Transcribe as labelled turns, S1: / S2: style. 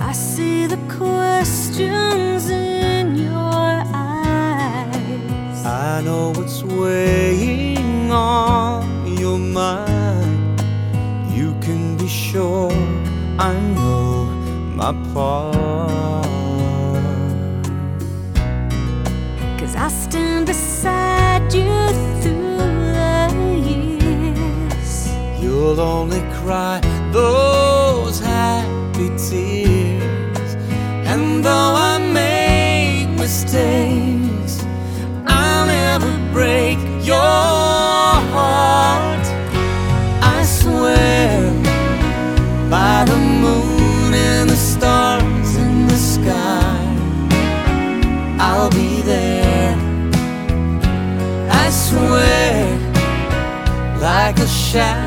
S1: I see the questions in your eyes.
S2: I know what's weighing on your mind. You can be sure I know my part.
S1: 'Cause I stand beside you through the years.
S2: You'll only cry those happy tears. And though I make mistakes, I'll never break your heart. I swear by the moon and the stars in the sky, I'll be there. I swear like a shadow